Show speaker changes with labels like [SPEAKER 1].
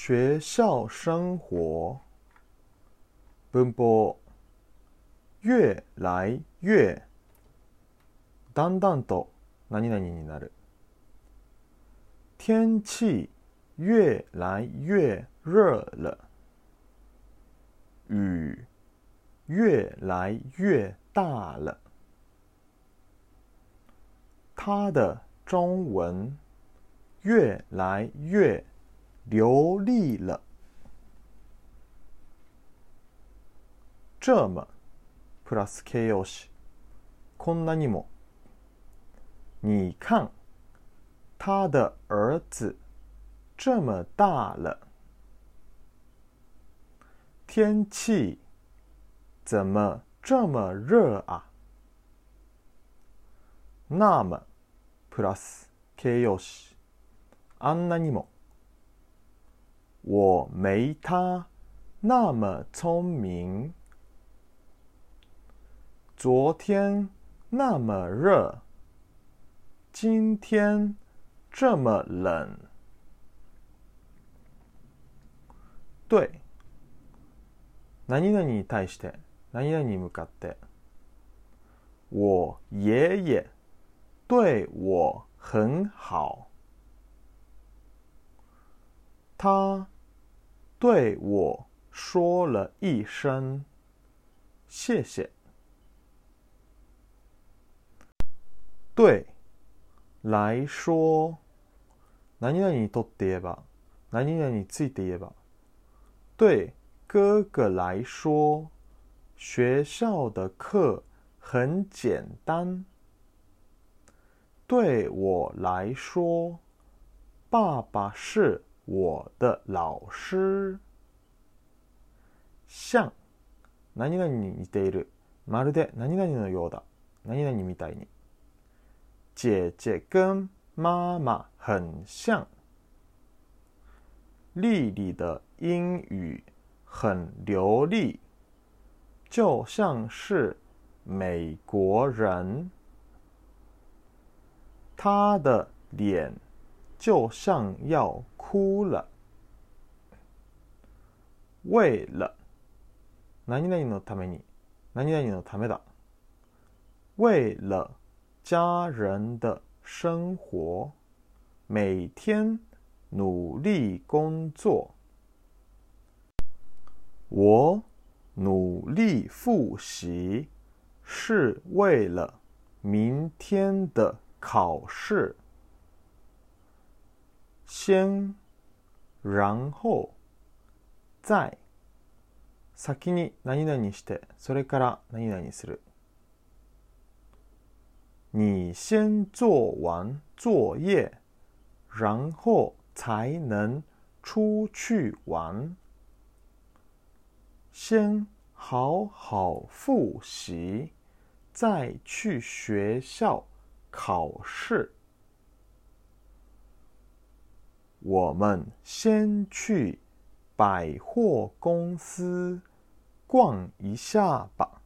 [SPEAKER 1] 学校生活。文法。越来越。だんだんと何々になる。天气越来越热了。雨越来越大了。他的中文越来越流利了。这么プラス形容詞。こんなにも。你看，他的儿子这么大了。天气怎么这么热啊？那么プラス形容詞。あんなにも。我没他那么聪明。昨天那么热，今天这么冷。对。何々に対して、何々に向かって。我爷爷对我很好。他对我说了一声谢谢。对来说。何々にとって言えば、何々について言えば。对哥哥来说，学校的课很简单。对我来说，爸爸是我的老师。像、何々に似ている。まるで何々のようだ。何々みたいに。姐姐跟妈妈很像。丽丽的英语很流利，就像是美国人。她的脸就像要哭了。为了何々のために、何々のためだ。为了家人的生活，每天努力工作。我努力复习，是为了明天的考试。先、然后、再。先に何々して、それから何々する。你先做完作业，然后才能出去玩。先好好复习，再去学校考试。我们先去百货公司逛一下吧。